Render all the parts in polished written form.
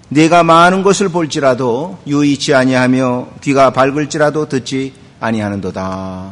네가 많은 것을 볼지라도 유의치 아니하며 귀가 밝을지라도 듣지 아니하는도다.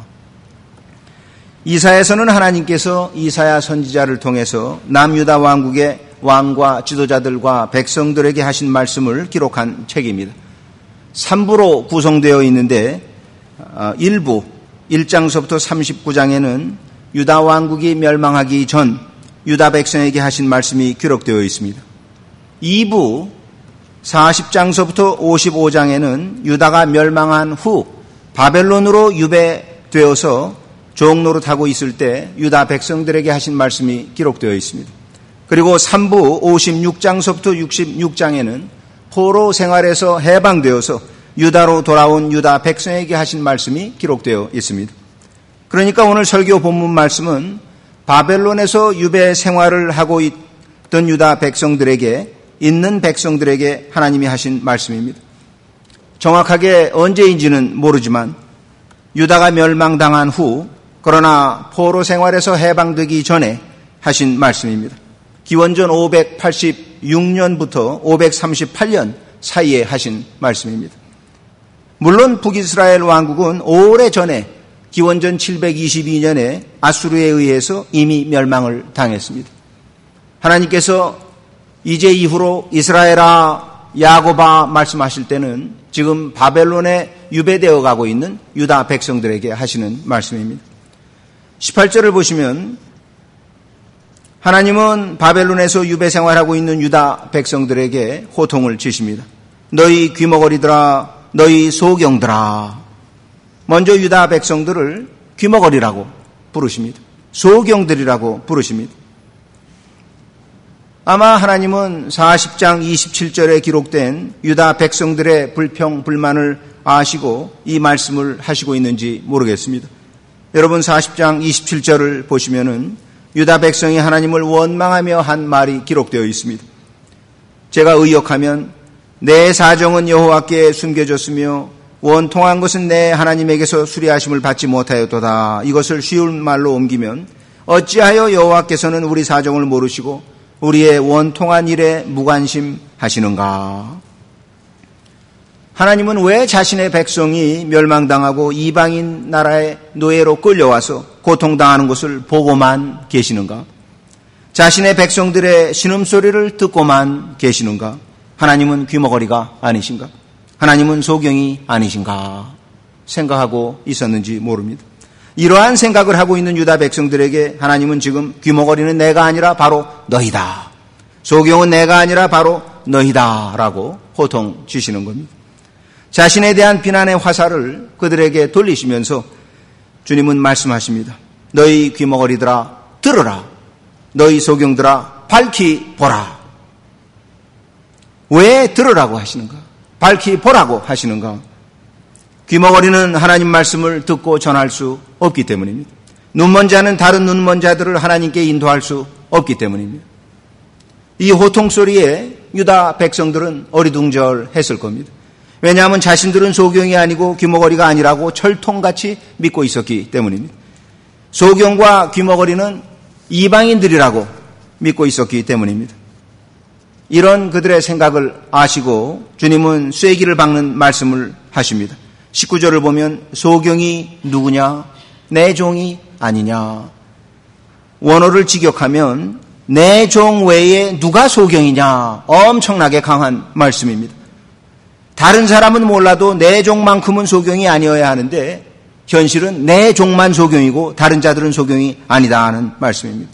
이사야서는 하나님께서 이사야 선지자를 통해서 남유다 왕국의 왕과 지도자들과 백성들에게 하신 말씀을 기록한 책입니다. 3부로 구성되어 있는데 1부 1장서부터 39장에는 유다 왕국이 멸망하기 전 유다 백성에게 하신 말씀이 기록되어 있습니다. 2부 40장서부터 55장에는 유다가 멸망한 후 바벨론으로 유배되어서 종노릇하고 있을 때 유다 백성들에게 하신 말씀이 기록되어 있습니다. 그리고 3부 56장서부터 66장에는 포로 생활에서 해방되어서 유다로 돌아온 유다 백성에게 하신 말씀이 기록되어 있습니다. 그러니까 오늘 설교 본문 말씀은 바벨론에서 유배 생활을 하고 있던 유다 백성들에게, 있는 백성들에게 하나님이 하신 말씀입니다. 정확하게 언제인지는 모르지만 유다가 멸망당한 후, 그러나 포로 생활에서 해방되기 전에 하신 말씀입니다. 기원전 586년부터 538년 사이에 하신 말씀입니다. 물론 북이스라엘 왕국은 오래전에 기원전 722년에 아수르에 의해서 이미 멸망을 당했습니다. 하나님께서 이제 이후로 이스라엘아 야곱아 말씀하실 때는 지금 바벨론에 유배되어 가고 있는 유다 백성들에게 하시는 말씀입니다. 18절을 보시면 하나님은 바벨론에서 유배 생활하고 있는 유다 백성들에게 호통을 치십니다. 너희 귀머거리들아, 너희 소경들아. 먼저 유다 백성들을 귀머거리라고 부르십니다. 소경들이라고 부르십니다. 아마 하나님은 40장 27절에 기록된 유다 백성들의 불평, 불만을 아시고 이 말씀을 하시고 있는지 모르겠습니다. 여러분 40장 27절을 보시면은 유다 백성이 하나님을 원망하며 한 말이 기록되어 있습니다. 제가 의역하면 내 사정은 여호와께 숨겨졌으며 원통한 것은 내 하나님에게서 수리하심을 받지 못하였도다. 이것을 쉬운 말로 옮기면 어찌하여 여호와께서는 우리 사정을 모르시고 우리의 원통한 일에 무관심하시는가? 하나님은 왜 자신의 백성이 멸망당하고 이방인 나라의 노예로 끌려와서 고통당하는 것을 보고만 계시는가? 자신의 백성들의 신음소리를 듣고만 계시는가? 하나님은 귀머거리가 아니신가? 하나님은 소경이 아니신가? 생각하고 있었는지 모릅니다. 이러한 생각을 하고 있는 유다 백성들에게 하나님은 지금 귀머거리는 내가 아니라 바로 너희다. 소경은 내가 아니라 바로 너희다. 라고 호통 주시는 겁니다. 자신에 대한 비난의 화살을 그들에게 돌리시면서 주님은 말씀하십니다. 너희 귀머거리들아 들으라. 너희 소경들아 밝히 보라. 왜 들으라고 하시는가? 밝히 보라고 하시는가? 귀머거리는 하나님 말씀을 듣고 전할 수 없기 때문입니다. 눈먼 자는 다른 눈먼 자들을 하나님께 인도할 수 없기 때문입니다. 이 호통 소리에 유다 백성들은 어리둥절했을 겁니다. 왜냐하면 자신들은 소경이 아니고 귀머거리가 아니라고 철통같이 믿고 있었기 때문입니다. 소경과 귀머거리는 이방인들이라고 믿고 있었기 때문입니다. 이런 그들의 생각을 아시고 주님은 쐐기를 박는 말씀을 하십니다. 19절을 보면 소경이 누구냐? 내 종이 아니냐? 원어를 직역하면 내 종 외에 누가 소경이냐? 엄청나게 강한 말씀입니다. 다른 사람은 몰라도 내 종만큼은 소경이 아니어야 하는데 현실은 내 종만 소경이고 다른 자들은 소경이 아니다 하는 말씀입니다.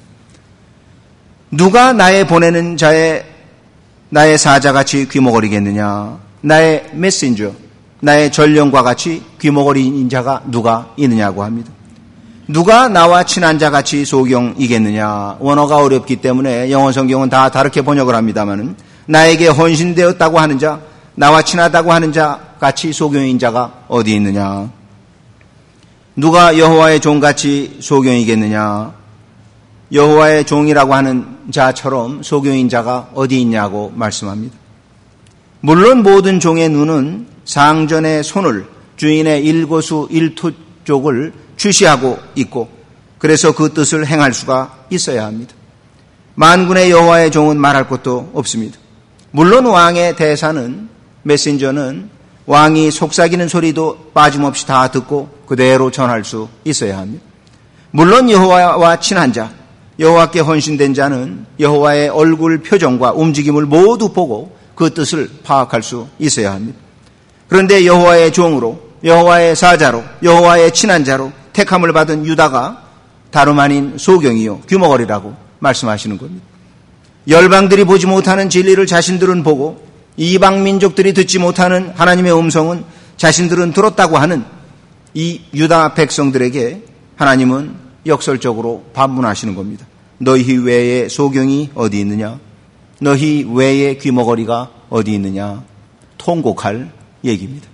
누가 나의 보내는 자의 나의 사자같이 귀머거리겠느냐? 나의 메신저, 나의 전령과 같이 귀머거리인 자가 누가 있느냐고 합니다. 누가 나와 친한 자같이 소경이겠느냐? 원어가 어렵기 때문에 영어 성경은 다 다르게 번역을 합니다마는 나에게 헌신되었다고 하는 자, 나와 친하다고 하는 자 같이 소경인 자가 어디 있느냐? 누가 여호와의 종같이 소경이겠느냐? 여호와의 종이라고 하는 자처럼 소경인 자가 어디 있냐고 말씀합니다. 물론 모든 종의 눈은 상전의 손을 주인의 일거수 일투 쪽을 주시하고 있고 그래서 그 뜻을 행할 수가 있어야 합니다. 만군의 여호와의 종은 말할 것도 없습니다. 물론 왕의 대사는, 메신저는 왕이 속삭이는 소리도 빠짐없이 다 듣고 그대로 전할 수 있어야 합니다. 물론 여호와와 친한 자, 여호와께 헌신된 자는 여호와의 얼굴 표정과 움직임을 모두 보고 그 뜻을 파악할 수 있어야 합니다. 그런데 여호와의 종으로, 여호와의 사자로, 여호와의 친한 자로 택함을 받은 유다가 다름 아닌 소경이요 귀머거리라고 말씀하시는 겁니다. 열방들이 보지 못하는 진리를 자신들은 보고 이방 민족들이 듣지 못하는 하나님의 음성은 자신들은 들었다고 하는 이 유다 백성들에게 하나님은 역설적으로 반문하시는 겁니다. 너희 외에 소경이 어디 있느냐? 너희 외에 귀머거리가 어디 있느냐? 통곡할 얘기입니다.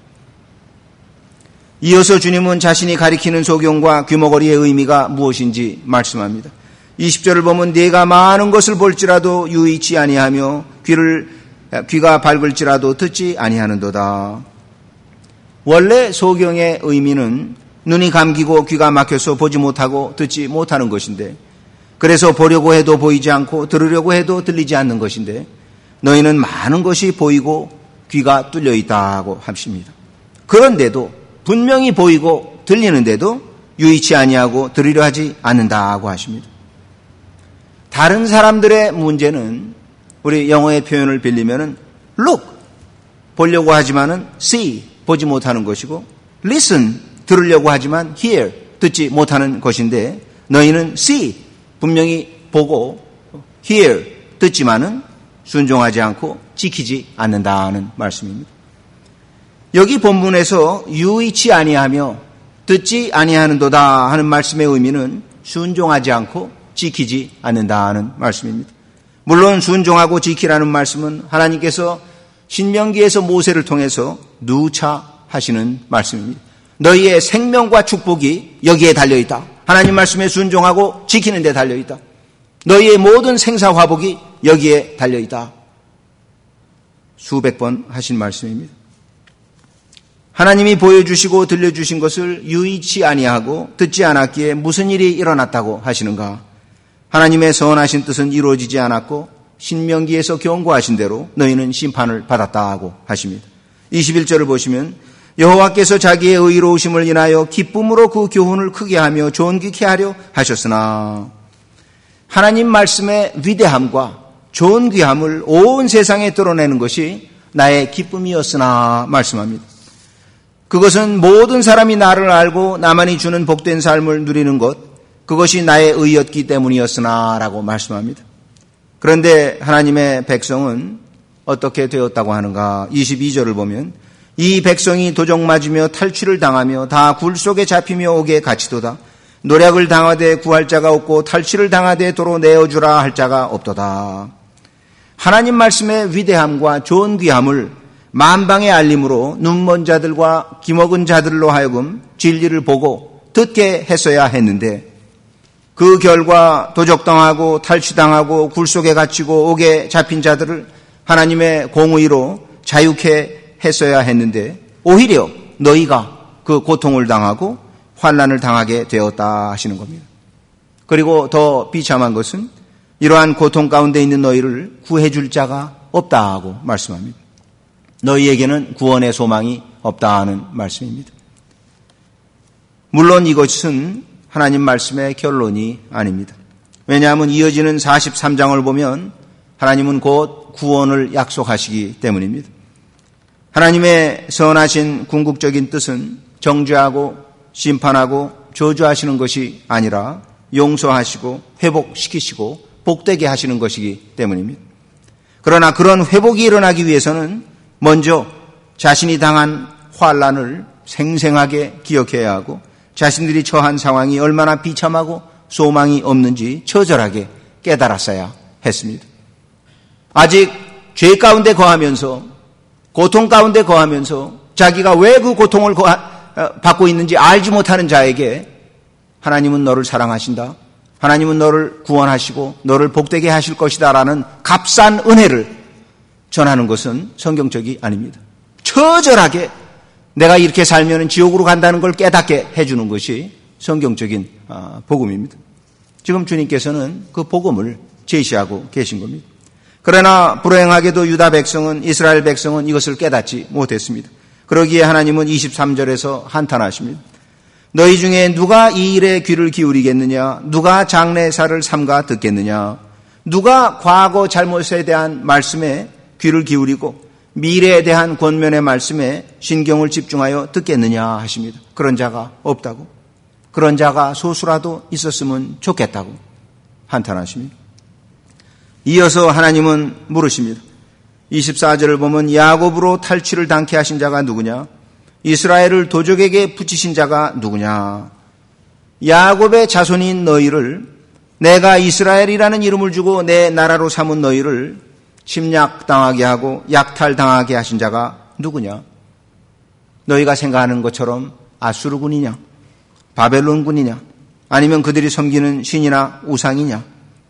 이어서 주님은 자신이 가리키는 소경과 귀머거리의 의미가 무엇인지 말씀합니다. 20절을 보면 네가 많은 것을 볼지라도 유의치 아니하며 귀가 밝을지라도 듣지 아니하는도다. 원래 소경의 의미는 눈이 감기고 귀가 막혀서 보지 못하고 듣지 못하는 것인데, 그래서 보려고 해도 보이지 않고 들으려고 해도 들리지 않는 것인데, 너희는 많은 것이 보이고 귀가 뚫려 있다고 하십니다. 그런데도 분명히 보이고 들리는데도 유의치 아니하고 들으려 하지 않는다고 하십니다. 다른 사람들의 문제는 우리 영어의 표현을 빌리면은 look, 보려고 하지만은 see, 보지 못하는 것이고, listen, 들으려고 하지만 hear, 듣지 못하는 것인데, 너희는 see, 분명히 보고 hear, 듣지만은 순종하지 않고 지키지 않는다는 말씀입니다. 여기 본문에서 유의치 아니하며 듣지 아니하는도다 하는 말씀의 의미는 순종하지 않고 지키지 않는다는 말씀입니다. 물론 순종하고 지키라는 말씀은 하나님께서 신명기에서 모세를 통해서 누차 하시는 말씀입니다. 너희의 생명과 축복이 여기에 달려있다. 하나님 말씀에 순종하고 지키는 데 달려있다. 너희의 모든 생사화복이 여기에 달려있다. 수백 번 하신 말씀입니다. 하나님이 보여주시고 들려주신 것을 유의치 아니하고 듣지 않았기에 무슨 일이 일어났다고 하시는가? 하나님의 선하신 뜻은 이루어지지 않았고 신명기에서 경고하신 대로 너희는 심판을 받았다고 하십니다. 21절을 보시면 여호와께서 자기의 의로우심을 인하여 기쁨으로 그 교훈을 크게 하며 존귀케 하려 하셨으나, 하나님 말씀의 위대함과 존귀함을 온 세상에 드러내는 것이 나의 기쁨이었으나 말씀합니다. 그것은 모든 사람이 나를 알고 나만이 주는 복된 삶을 누리는 것, 그것이 나의 의였기 때문이었으나 라고 말씀합니다. 그런데 하나님의 백성은 어떻게 되었다고 하는가? 22절을 보면 이 백성이 도적 맞으며 탈취를 당하며 다 굴 속에 잡히며 옥에 갇히도다. 노략을 당하되 구할 자가 없고 탈취를 당하되 도로 내어주라 할 자가 없도다. 하나님 말씀의 위대함과 존귀함을 만방의 알림으로 눈먼 자들과 기먹은 자들로 하여금 진리를 보고 듣게 했어야 했는데, 그 결과 도적당하고 탈취당하고 굴 속에 갇히고 옥에 잡힌 자들을 하나님의 공의로 자유케 했어야 했는데, 오히려 너희가 그 고통을 당하고 환난을 당하게 되었다 하시는 겁니다. 그리고 더 비참한 것은 이러한 고통 가운데 있는 너희를 구해줄 자가 없다고 말씀합니다. 너희에게는 구원의 소망이 없다 하는 말씀입니다. 물론 이것은 하나님 말씀의 결론이 아닙니다. 왜냐하면 이어지는 43장을 보면 하나님은 곧 구원을 약속하시기 때문입니다. 하나님의 선하신 궁극적인 뜻은 정죄하고 심판하고 저주하시는 것이 아니라 용서하시고 회복시키시고 복되게 하시는 것이기 때문입니다. 그러나 그런 회복이 일어나기 위해서는 먼저 자신이 당한 환난을 생생하게 기억해야 하고, 자신들이 처한 상황이 얼마나 비참하고 소망이 없는지 처절하게 깨달았어야 했습니다. 아직 죄 가운데 거하면서, 고통 가운데 거하면서 자기가 왜 그 고통을 받고 있는지 알지 못하는 자에게 하나님은 너를 사랑하신다, 하나님은 너를 구원하시고 너를 복되게 하실 것이다 라는 값싼 은혜를 전하는 것은 성경적이 아닙니다. 처절하게 내가 이렇게 살면 지옥으로 간다는 걸 깨닫게 해주는 것이 성경적인 복음입니다. 지금 주님께서는 그 복음을 제시하고 계신 겁니다. 그러나 불행하게도 유다 백성은, 이스라엘 백성은 이것을 깨닫지 못했습니다. 그러기에 하나님은 23절에서 한탄하십니다. 너희 중에 누가 이 일에 귀를 기울이겠느냐? 누가 장래사를 삼가 듣겠느냐? 누가 과거 잘못에 대한 말씀에 귀를 기울이고 미래에 대한 권면의 말씀에 신경을 집중하여 듣겠느냐 하십니다. 그런 자가 없다고. 그런 자가 소수라도 있었으면 좋겠다고 한탄하십니다. 이어서 하나님은 물으십니다. 24절을 보면 야곱으로 탈취를 당케 하신 자가 누구냐? 이스라엘을 도적에게 붙이신 자가 누구냐? 야곱의 자손인 너희를, 내가 이스라엘이라는 이름을 주고 내 나라로 삼은 너희를 침략당하게 하고 약탈당하게 하신 자가 누구냐? 너희가 생각하는 것처럼 아수르군이냐? 바벨론군이냐? 아니면 그들이 섬기는 신이나 우상이냐?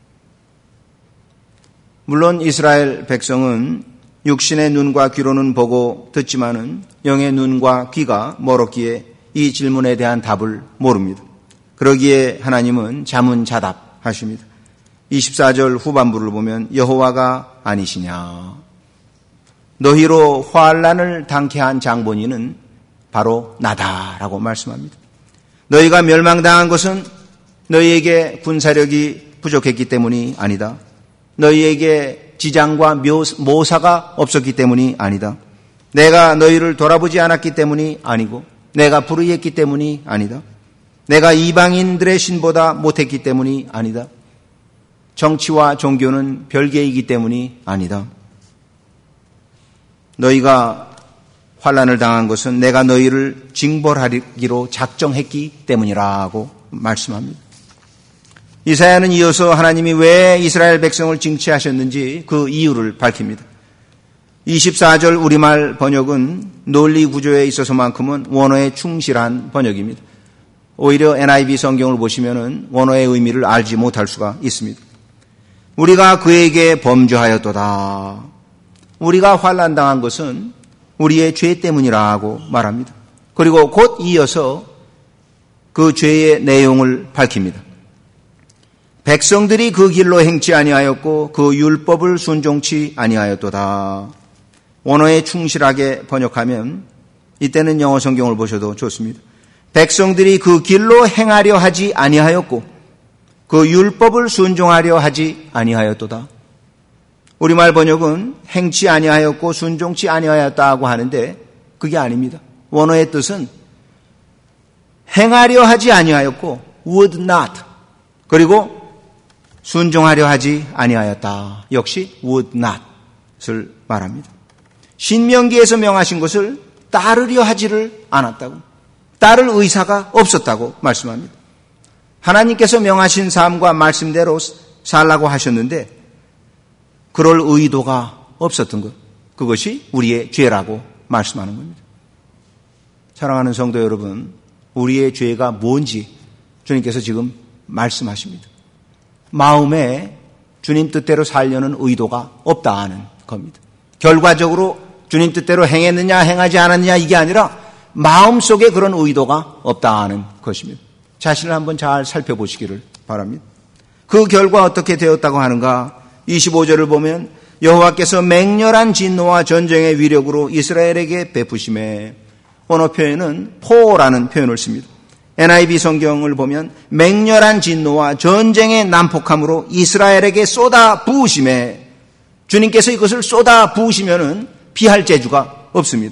물론 이스라엘 백성은 육신의 눈과 귀로는 보고 듣지만은 영의 눈과 귀가 멀었기에 이 질문에 대한 답을 모릅니다. 그러기에 하나님은 자문자답하십니다. 24절 후반부를 보면 여호와가 아니시냐? 너희로 환난을 당케 한 장본인은 바로 나다라고 말씀합니다. 너희가 멸망당한 것은 너희에게 군사력이 부족했기 때문이 아니다. 너희에게 지장과 모사가 없었기 때문이 아니다. 내가 너희를 돌아보지 않았기 때문이 아니고 내가 불의했기 때문이 아니다. 내가 이방인들의 신보다 못했기 때문이 아니다. 정치와 종교는 별개이기 때문이 아니다. 너희가 환난을 당한 것은 내가 너희를 징벌하기로 작정했기 때문이라고 말씀합니다. 이사야는 이어서 하나님이 왜 이스라엘 백성을 징치하셨는지 그 이유를 밝힙니다. 24절 우리말 번역은 논리 구조에 있어서만큼은 원어에 충실한 번역입니다. 오히려 NIV 성경을 보시면은 원어의 의미를 알지 못할 수가 있습니다. 우리가 그에게 범죄하였도다. 우리가 환난당한 것은 우리의 죄 때문이라고 말합니다. 그리고 곧 이어서 그 죄의 내용을 밝힙니다. 백성들이 그 길로 행치 아니하였고 그 율법을 순종치 아니하였도다. 원어에 충실하게 번역하면 이때는 영어 성경을 보셔도 좋습니다. 백성들이 그 길로 행하려 하지 아니하였고 그 율법을 순종하려 하지 아니하였도다. 우리말 번역은 행치 아니하였고 순종치 아니하였다고 하는데 그게 아닙니다. 원어의 뜻은 행하려 하지 아니하였고 would not, 그리고 순종하려 하지 아니하였다. 역시 would not을 말합니다. 신명기에서 명하신 것을 따르려 하지를 않았다고, 따를 의사가 없었다고 말씀합니다. 하나님께서 명하신 삶과 말씀대로 살라고 하셨는데 그럴 의도가 없었던 것, 그것이 우리의 죄라고 말씀하는 겁니다. 사랑하는 성도 여러분, 우리의 죄가 뭔지 주님께서 지금 말씀하십니다. 마음에 주님 뜻대로 살려는 의도가 없다 하는 겁니다. 결과적으로 주님 뜻대로 행했느냐 행하지 않았느냐 이게 아니라 마음속에 그런 의도가 없다 하는 것입니다. 자신을 한번 잘 살펴보시기를 바랍니다. 그 결과 어떻게 되었다고 하는가? 25절을 보면 여호와께서 맹렬한 진노와 전쟁의 위력으로 이스라엘에게 베푸심에, 언어 표현은 포라는 표현을 씁니다. NIV 성경을 보면 맹렬한 진노와 전쟁의 난폭함으로 이스라엘에게 쏟아 부으심에, 주님께서 이것을 쏟아 부으시면은 피할 재주가 없습니다.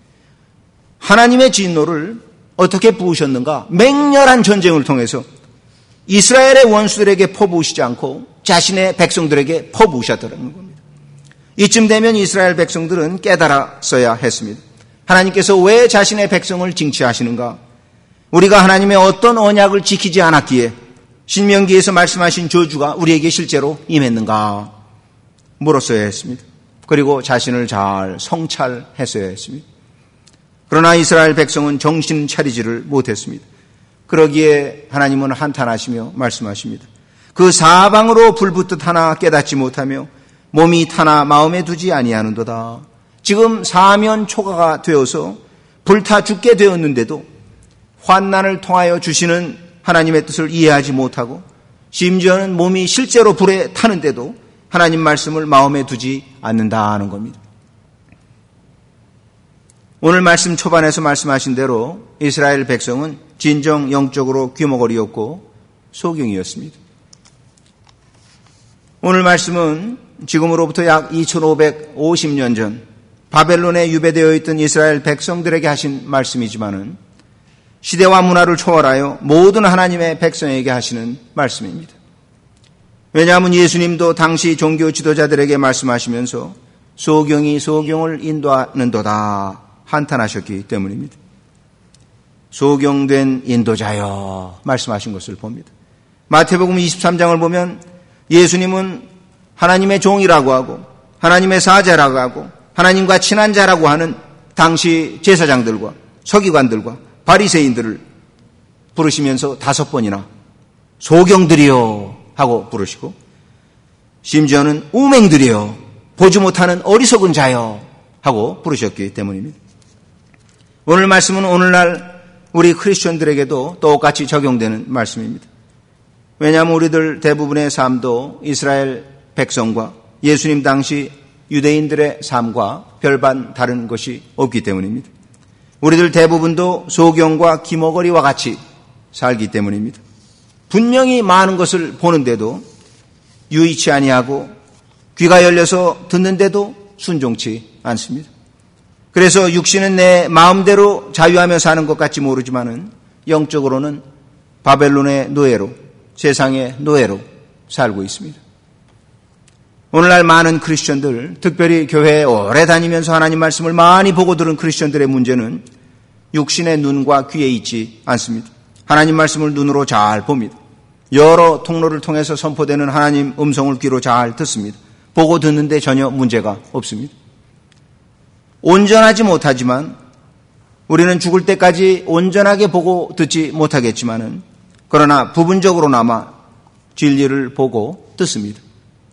하나님의 진노를 어떻게 부으셨는가? 맹렬한 전쟁을 통해서 이스라엘의 원수들에게 퍼부으시지 않고 자신의 백성들에게 퍼부으셨다는 겁니다. 이쯤 되면 이스라엘 백성들은 깨달았어야 했습니다. 하나님께서 왜 자신의 백성을 징치하시는가? 우리가 하나님의 어떤 언약을 지키지 않았기에 신명기에서 말씀하신 저주가 우리에게 실제로 임했는가? 물었어야 했습니다. 그리고 자신을 잘 성찰했어야 했습니다. 그러나 이스라엘 백성은 정신 차리지를 못했습니다. 그러기에 하나님은 한탄하시며 말씀하십니다. 그 사방으로 불붙듯 하나 깨닫지 못하며 몸이 타나 마음에 두지 아니하는도다. 지금 사면 초가가 되어서 불타 죽게 되었는데도 환난을 통하여 주시는 하나님의 뜻을 이해하지 못하고 심지어는 몸이 실제로 불에 타는데도 하나님 말씀을 마음에 두지 않는다는 겁니다. 오늘 말씀 초반에서 말씀하신 대로 이스라엘 백성은 진정 영적으로 귀머거리였고 소경이었습니다. 오늘 말씀은 지금으로부터 약 2550년 전 바벨론에 유배되어 있던 이스라엘 백성들에게 하신 말씀이지만은 시대와 문화를 초월하여 모든 하나님의 백성에게 하시는 말씀입니다. 왜냐하면 예수님도 당시 종교 지도자들에게 말씀하시면서 소경이 소경을 인도하는도다 한탄하셨기 때문입니다. 소경된 인도자여 말씀하신 것을 봅니다. 마태복음 23장을 보면 예수님은 하나님의 종이라고 하고 하나님의 사자라고 하고 하나님과 친한 자라고 하는 당시 제사장들과 서기관들과 바리새인들을 부르시면서 5번이나 소경들이여 하고 부르시고 심지어는 우맹들이여 보지 못하는 어리석은 자여 하고 부르셨기 때문입니다. 오늘 말씀은 오늘날 우리 크리스천들에게도 똑같이 적용되는 말씀입니다. 왜냐하면 우리들 대부분의 삶도 이스라엘 백성과 예수님 당시 유대인들의 삶과 별반 다른 것이 없기 때문입니다. 우리들 대부분도 소경과 기머거리와 같이 살기 때문입니다. 분명히 많은 것을 보는데도 유의치 아니하고 귀가 열려서 듣는데도 순종치 않습니다. 그래서 육신은 내 마음대로 자유하며 사는 것 같지 모르지만은 영적으로는 바벨론의 노예로 세상의 노예로 살고 있습니다. 오늘날 많은 크리스천들, 특별히 교회에 오래 다니면서 하나님 말씀을 많이 보고 들은 크리스천들의 문제는 육신의 눈과 귀에 있지 않습니다. 하나님 말씀을 눈으로 잘 봅니다. 여러 통로를 통해서 선포되는 하나님 음성을 귀로 잘 듣습니다. 보고 듣는데 전혀 문제가 없습니다. 온전하지 못하지만 우리는 죽을 때까지 온전하게 보고 듣지 못하겠지만은 그러나 부분적으로나마 진리를 보고 듣습니다.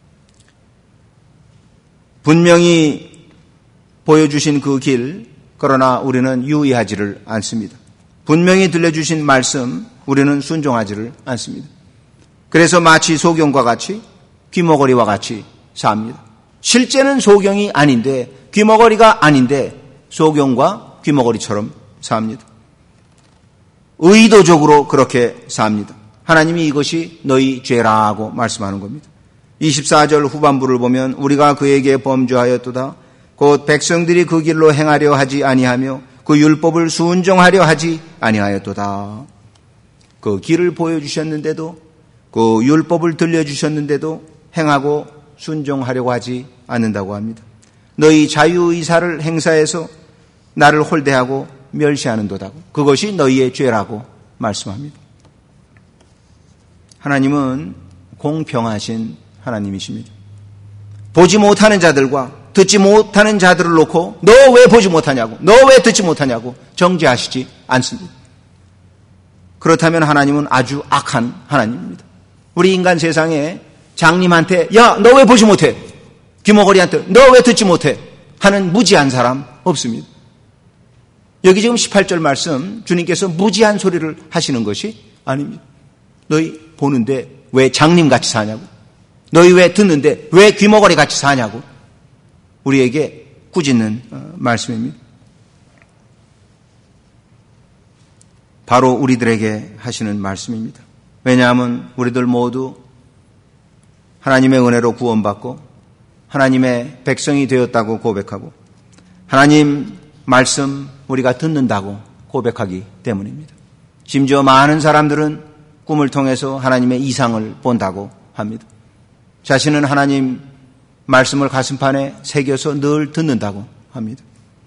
분명히 보여주신 그 길, 그러나 우리는 유의하지를 않습니다. 분명히 들려주신 말씀, 우리는 순종하지를 않습니다. 그래서 마치 소경과 같이 귀머거리와 같이 삽니다. 실제는 소경이 아닌데 귀머거리가 아닌데 소경과 귀머거리처럼 삽니다. 의도적으로 그렇게 삽니다. 하나님이 이것이 너희 죄라고 말씀하는 겁니다. 24절 후반부를 보면 우리가 그에게 범죄하였도다. 곧 백성들이 그 길로 행하려 하지 아니하며 그 율법을 순종하려 하지 아니하였도다. 그 길을 보여주셨는데도 그 율법을 들려주셨는데도 행하고 순종하려고 하지 않는다고 합니다. 너희 자유의사를 행사해서 나를 홀대하고 멸시하는도다고. 그것이 너희의 죄라고 말씀합니다. 하나님은 공평하신 하나님이십니다. 보지 못하는 자들과 듣지 못하는 자들을 놓고 너 왜 보지 못하냐고, 너 왜 듣지 못하냐고 정죄하시지 않습니다. 그렇다면 하나님은 아주 악한 하나님입니다. 우리 인간 세상에 장님한테 야, 너 왜 보지 못해? 귀머거리한테 너 왜 듣지 못해? 하는 무지한 사람 없습니다. 여기 지금 18절 말씀 주님께서 무지한 소리를 하시는 것이 아닙니다. 너희 보는데 왜 장님같이 사냐고, 너희 왜 듣는데 왜 귀머거리같이 사냐고 우리에게 꾸짖는 말씀입니다. 바로 우리들에게 하시는 말씀입니다. 왜냐하면 우리들 모두 하나님의 은혜로 구원받고 하나님의 백성이 되었다고 고백하고 하나님 말씀 우리가 듣는다고 고백하기 때문입니다. 심지어 많은 사람들은 꿈을 통해서 하나님의 이상을 본다고 합니다. 자신은 하나님 말씀을 가슴판에 새겨서 늘 듣는다고 합니다.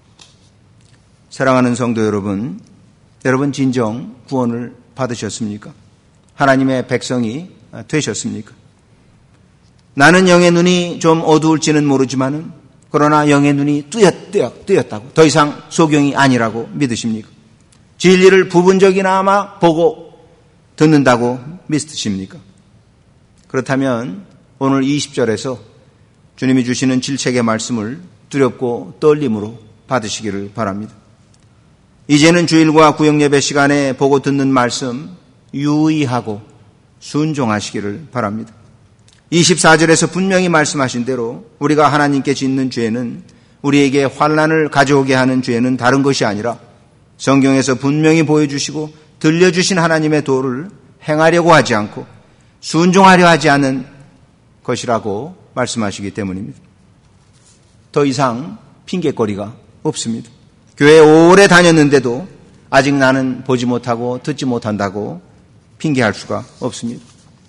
사랑하는 성도 여러분, 여러분 진정 구원을 받으셨습니까? 하나님의 백성이 되셨습니까? 나는 영의 눈이 좀 어두울지는 모르지만은 그러나 영의 눈이 뜨였다고 더 이상 소경이 아니라고 믿으십니까? 진리를 부분적이나마 보고 듣는다고 믿으십니까? 그렇다면 오늘 20절에서 주님이 주시는 질책의 말씀을 두렵고 떨림으로 받으시기를 바랍니다. 이제는 주일과 구역예배 시간에 보고 듣는 말씀 유의하고 순종하시기를 바랍니다. 24절에서 분명히 말씀하신 대로 우리가 하나님께 짓는 죄는, 우리에게 환난을 가져오게 하는 죄는 다른 것이 아니라 성경에서 분명히 보여주시고 들려주신 하나님의 도를 행하려고 하지 않고 순종하려 하지 않은 것이라고 말씀하시기 때문입니다. 더 이상 핑계거리가 없습니다. 교회 오래 다녔는데도 아직 나는 보지 못하고 듣지 못한다고 핑계할 수가 없습니다.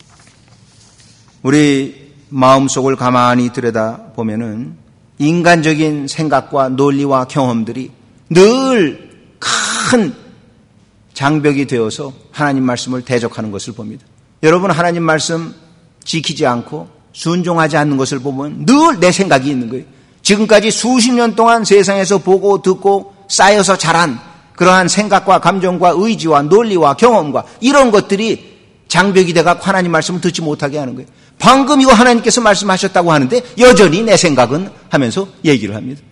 우리 마음속을 가만히 들여다보면은 인간적인 생각과 논리와 경험들이 늘 큰 장벽이 되어서 하나님 말씀을 대적하는 것을 봅니다. 여러분, 하나님 말씀 지키지 않고 순종하지 않는 것을 보면 늘 내 생각이 있는 거예요. 지금까지 수십 년 동안 세상에서 보고 듣고 쌓여서 자란 그러한 생각과 감정과 의지와 논리와 경험과 이런 것들이 장벽이 돼서 하나님 말씀을 듣지 못하게 하는 거예요. 방금 이거 하나님께서 말씀하셨다고 하는데 여전히 내 생각은 하면서 얘기를 합니다.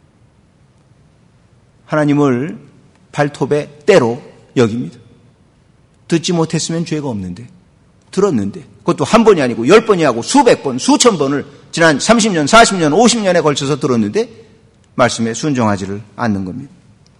하나님을 발톱의 때로 여깁니다. 듣지 못했으면 죄가 없는데, 들었는데, 그것도 한 번이 아니고 10번이 하고 수백 번, 수천 번을 지난 30년, 40년, 50년에 걸쳐서 들었는데 말씀에 순종하지를 않는 겁니다.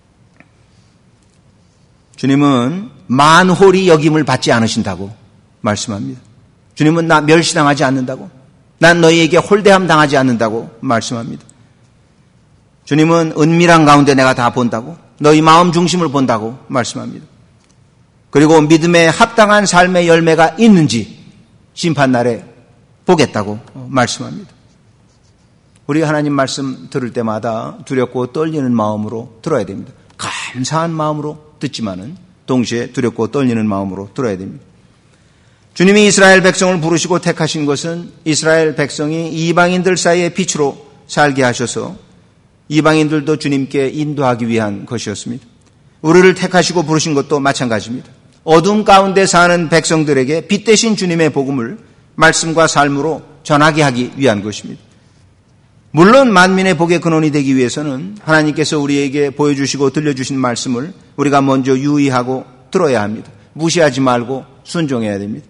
주님은 만홀히 여김을 받지 않으신다고 말씀합니다. 주님은 나 멸시당하지 않는다고, 난 너희에게 홀대함 당하지 않는다고 말씀합니다. 주님은 은밀한 가운데 내가 다 본다고, 너희 마음 중심을 본다고 말씀합니다. 그리고 믿음에 합당한 삶의 열매가 있는지 심판날에 보겠다고 말씀합니다. 우리 하나님 말씀 들을 때마다 두렵고 떨리는 마음으로 들어야 됩니다. 감사한 마음으로 듣지만은 동시에 두렵고 떨리는 마음으로 들어야 됩니다. 주님이 이스라엘 백성을 부르시고 택하신 것은 이스라엘 백성이 이방인들 사이의 빛으로 살게 하셔서 이방인들도 주님께 인도하기 위한 것이었습니다. 우리를 택하시고 부르신 것도 마찬가지입니다. 어둠 가운데 사는 백성들에게 빛 대신 주님의 복음을 말씀과 삶으로 전하게 하기 위한 것입니다. 물론 만민의 복의 근원이 되기 위해서는 하나님께서 우리에게 보여주시고 들려주신 말씀을 우리가 먼저 유의하고 들어야 합니다. 무시하지 말고 순종해야 됩니다.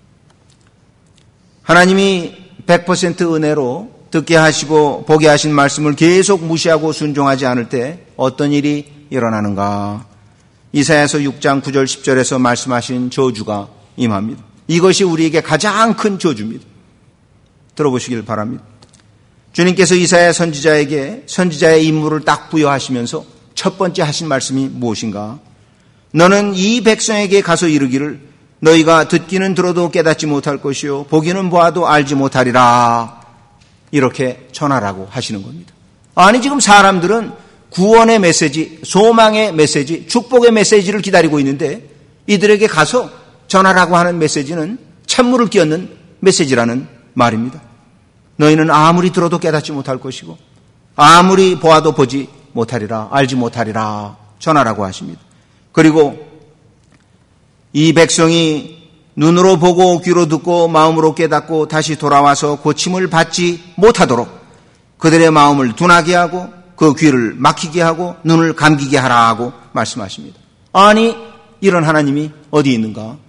하나님이 100% 은혜로 듣게 하시고 보게 하신 말씀을 계속 무시하고 순종하지 않을 때 어떤 일이 일어나는가? 이사야서 6장 9절 10절에서 말씀하신 저주가 임합니다. 이것이 우리에게 가장 큰 저주입니다. 들어보시길 바랍니다. 주님께서 이사야 선지자에게 선지자의 임무를 딱 부여하시면서 첫 번째 하신 말씀이 무엇인가? 너는 이 백성에게 가서 이르기를 너희가 듣기는 들어도 깨닫지 못할 것이요 보기는 보아도 알지 못하리라. 이렇게 전하라고 하시는 겁니다. 아니, 지금 사람들은 구원의 메시지, 소망의 메시지, 축복의 메시지를 기다리고 있는데 이들에게 가서 전하라고 하는 메시지는 찬물을 끼얹는 메시지라는 말입니다. 너희는 아무리 들어도 깨닫지 못할 것이고 아무리 보아도 보지 못하리라, 알지 못하리라 전하라고 하십니다. 그리고 이 백성이 눈으로 보고 귀로 듣고 마음으로 깨닫고 다시 돌아와서 고침을 받지 못하도록 그들의 마음을 둔하게 하고 그 귀를 막히게 하고 눈을 감기게 하라고 말씀하십니다. 아니, 이런 하나님이 어디 있는가?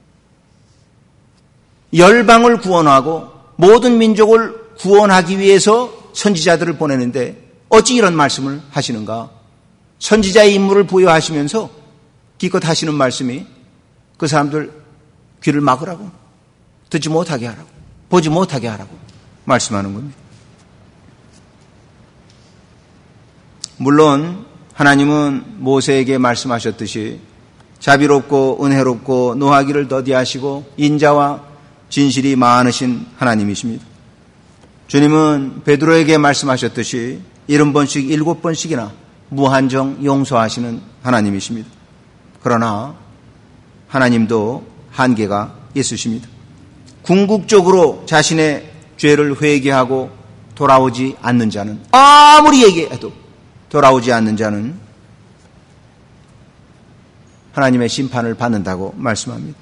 열방을 구원하고 모든 민족을 구원하기 위해서 선지자들을 보내는데 어찌 이런 말씀을 하시는가? 선지자의 임무를 부여하시면서 기껏 하시는 말씀이 그 사람들 귀를 막으라고, 듣지 못하게 하라고, 보지 못하게 하라고 말씀하는 겁니다. 물론 하나님은 모세에게 말씀하셨듯이 자비롭고 은혜롭고 노하기를 더디하시고 인자와 진실이 많으신 하나님이십니다. 주님은 베드로에게 말씀하셨듯이 70번씩 7번씩이나 무한정 용서하시는 하나님이십니다. 그러나 하나님도 한계가 있으십니다. 궁극적으로 자신의 죄를 회개하고 돌아오지 않는 자는, 아무리 얘기해도 돌아오지 않는 자는 하나님의 심판을 받는다고 말씀합니다.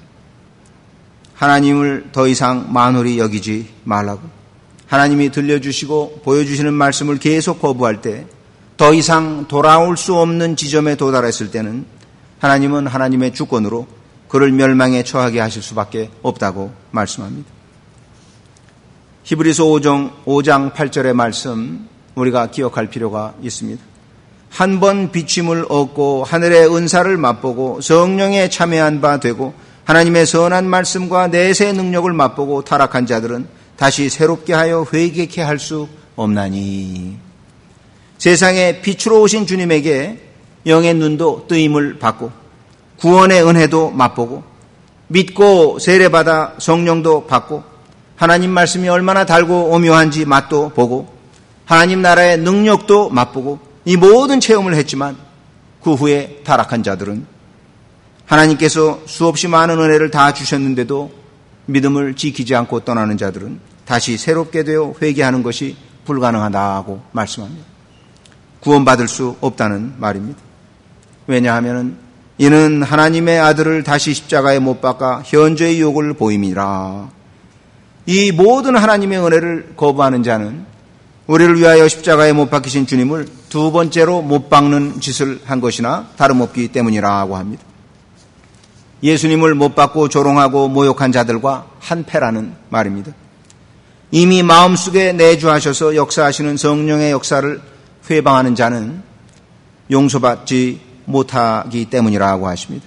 하나님을 더 이상 만홀히 여기지 말라고, 하나님이 들려주시고 보여주시는 말씀을 계속 거부할 때 더 이상 돌아올 수 없는 지점에 도달했을 때는 하나님은 하나님의 주권으로 그를 멸망에 처하게 하실 수밖에 없다고 말씀합니다. 히브리서 5장 8절의 말씀 우리가 기억할 필요가 있습니다. 한 번 비침을 얻고 하늘의 은사를 맛보고 성령에 참여한 바 되고 하나님의 선한 말씀과 내세 능력을 맛보고 타락한 자들은 다시 새롭게 하여 회개케 할 수 없나니. 세상에 빛으로 오신 주님에게 영의 눈도 뜨임을 받고 구원의 은혜도 맛보고 믿고 세례받아 성령도 받고 하나님 말씀이 얼마나 달고 오묘한지 맛도 보고 하나님 나라의 능력도 맛보고 이 모든 체험을 했지만 그 후에 타락한 자들은 하나님께서 수없이 많은 은혜를 다 주셨는데도 믿음을 지키지 않고 떠나는 자들은 다시 새롭게 되어 회개하는 것이 불가능하다고 말씀합니다. 구원받을 수 없다는 말입니다. 왜냐하면 이는 하나님의 아들을 다시 십자가에 못 박아 현저의 유혹을 보임이라. 이 모든 하나님의 은혜를 거부하는 자는 우리를 위하여 십자가에 못 박히신 주님을 두 번째로 못 박는 짓을 한 것이나 다름없기 때문이라고 합니다. 예수님을 못 박고 조롱하고 모욕한 자들과 한패라는 말입니다. 이미 마음속에 내주하셔서 역사하시는 성령의 역사를 회방하는 자는 용서받지 못하기 때문이라고 하십니다.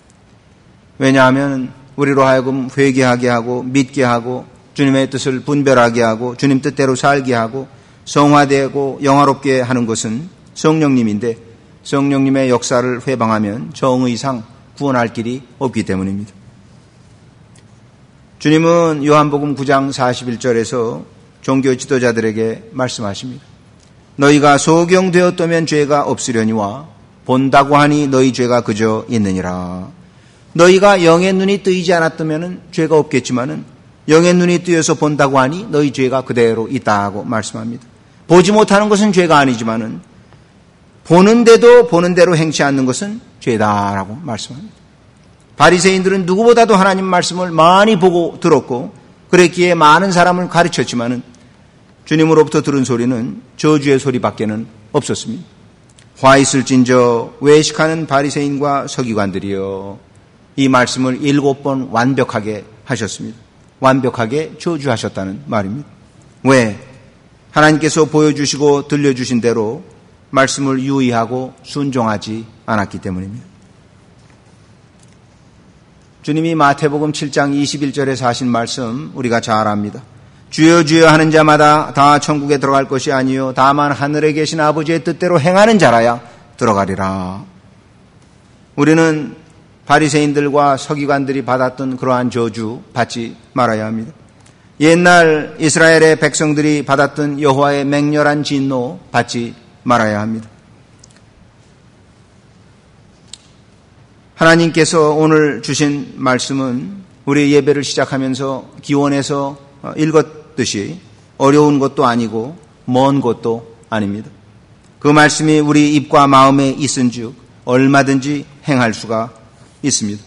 왜냐하면 우리로 하여금 회개하게 하고 믿게 하고 주님의 뜻을 분별하게 하고 주님 뜻대로 살게 하고 성화되고 영화롭게 하는 것은 성령님인데 성령님의 역사를 회방하면 정의상 구원할 길이 없기 때문입니다. 주님은 요한복음 9장 41절에서 종교 지도자들에게 말씀하십니다. 너희가 소경되었다면 죄가 없으려니와 본다고 하니 너희 죄가 그저 있느니라. 너희가 영의 눈이 뜨이지 않았다면 죄가 없겠지만은 영의 눈이 뜨여서 본다고 하니 너희 죄가 그대로 있다고 말씀합니다. 보지 못하는 것은 죄가 아니지만은 보는데도 보는 대로 행치 않는 것은 죄다라고 말씀합니다. 바리새인들은 누구보다도 하나님 말씀을 많이 보고 들었고 그랬기에 많은 사람을 가르쳤지만은 주님으로부터 들은 소리는 저주의 소리밖에는 없었습니다. 화 있을진저 외식하는 바리새인과 서기관들이여. 이 말씀을 7번 완벽하게 하셨습니다. 완벽하게 저주하셨다는 말입니다. 왜? 하나님께서 보여주시고 들려주신 대로 말씀을 유의하고 순종하지 않았기 때문입니다. 주님이 마태복음 7장 21절에서 하신 말씀 우리가 잘 압니다. 주여 주여 하는 자마다 다 천국에 들어갈 것이 아니요 다만 하늘에 계신 아버지의 뜻대로 행하는 자라야 들어가리라. 우리는 바리새인들과 서기관들이 받았던 그러한 저주 받지 말아야 합니다. 옛날 이스라엘의 백성들이 받았던 여호와의 맹렬한 진노 받지 말아야 합니다. 하나님께서 오늘 주신 말씀은 우리 예배를 시작하면서 기원해서 읽었듯이 어려운 것도 아니고 먼 것도 아닙니다. 그 말씀이 우리 입과 마음에 있은즉 얼마든지 행할 수가 있습니다.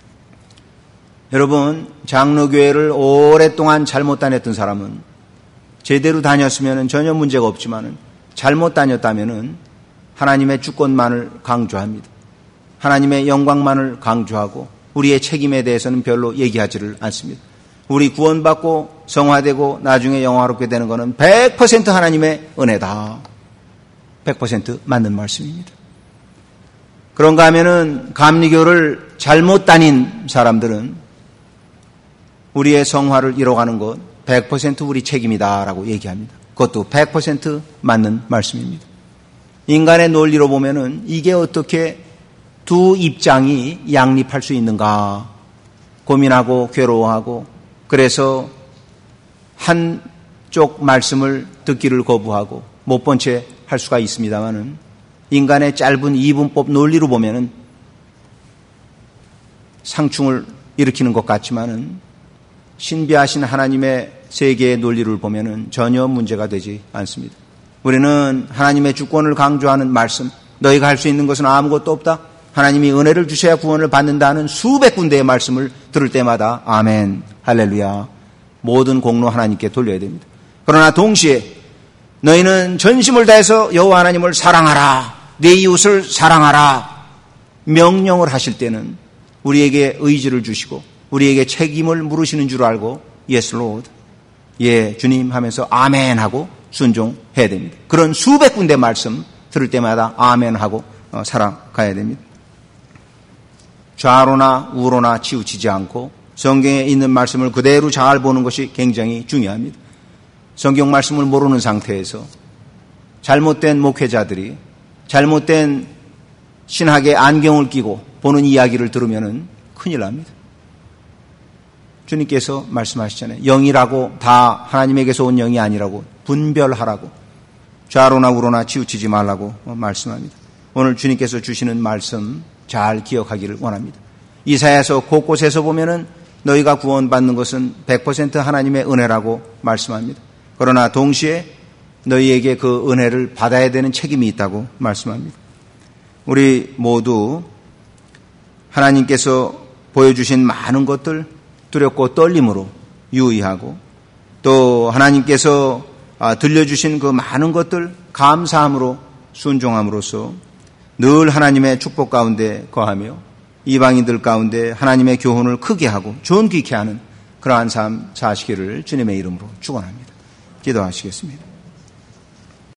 여러분, 장로교회를 오랫동안 잘못 다녔던 사람은 제대로 다녔으면 전혀 문제가 없지만 잘못 다녔다면 하나님의 주권만을 강조합니다. 하나님의 영광만을 강조하고 우리의 책임에 대해서는 별로 얘기하지를 않습니다. 우리 구원받고 성화되고 나중에 영화롭게 되는 것은 100% 하나님의 은혜다. 100% 맞는 말씀입니다. 그런가 하면은 감리교를 잘못 다닌 사람들은 우리의 성화를 이뤄가는 것 100% 우리 책임이다라고 얘기합니다. 그것도 100% 맞는 말씀입니다. 인간의 논리로 보면은 이게 어떻게 두 입장이 양립할 수 있는가 고민하고 괴로워하고 그래서 한쪽 말씀을 듣기를 거부하고 못 본 채 할 수가 있습니다만은 인간의 짧은 이분법 논리로 보면은 상충을 일으키는 것 같지만은 신비하신 하나님의 세계의 논리를 보면은 전혀 문제가 되지 않습니다. 우리는 하나님의 주권을 강조하는 말씀, 너희가 할 수 있는 것은 아무것도 없다. 하나님이 은혜를 주셔야 구원을 받는다는 수백 군데의 말씀을 들을 때마다 아멘, 할렐루야, 모든 공로 하나님께 돌려야 됩니다. 그러나 동시에 너희는 전심을 다해서 여호와 하나님을 사랑하라, 내 이웃을 사랑하라 명령을 하실 때는 우리에게 의지를 주시고 우리에게 책임을 물으시는 줄 알고 Yes, Lord, 예, 주님 하면서 아멘 하고 순종해야 됩니다. 그런 수백 군데 말씀 들을 때마다 아멘 하고 살아가야 됩니다. 좌로나 우로나 치우치지 않고 성경에 있는 말씀을 그대로 잘 보는 것이 굉장히 중요합니다. 성경 말씀을 모르는 상태에서 잘못된 목회자들이 잘못된 신학의 안경을 끼고 보는 이야기를 들으면 큰일 납니다. 주님께서 말씀하시잖아요. 영이라고 다 하나님에게서 온 영이 아니라고 분별하라고, 좌로나 우로나 치우치지 말라고 말씀합니다. 오늘 주님께서 주시는 말씀 잘 기억하기를 원합니다. 이사야서 곳곳에서 보면은 너희가 구원받는 것은 100% 하나님의 은혜라고 말씀합니다. 그러나 동시에 너희에게 그 은혜를 받아야 되는 책임이 있다고 말씀합니다. 우리 모두 하나님께서 보여주신 많은 것들 두렵고 떨림으로 유의하고, 또 하나님께서 들려주신 그 많은 것들 감사함으로 순종함으로써 늘 하나님의 축복 가운데 거하며 이방인들 가운데 하나님의 교훈을 크게 하고 존귀케 하는 그러한 삶 사시기를 주님의 이름으로 축원합니다. 기도하시겠습니다.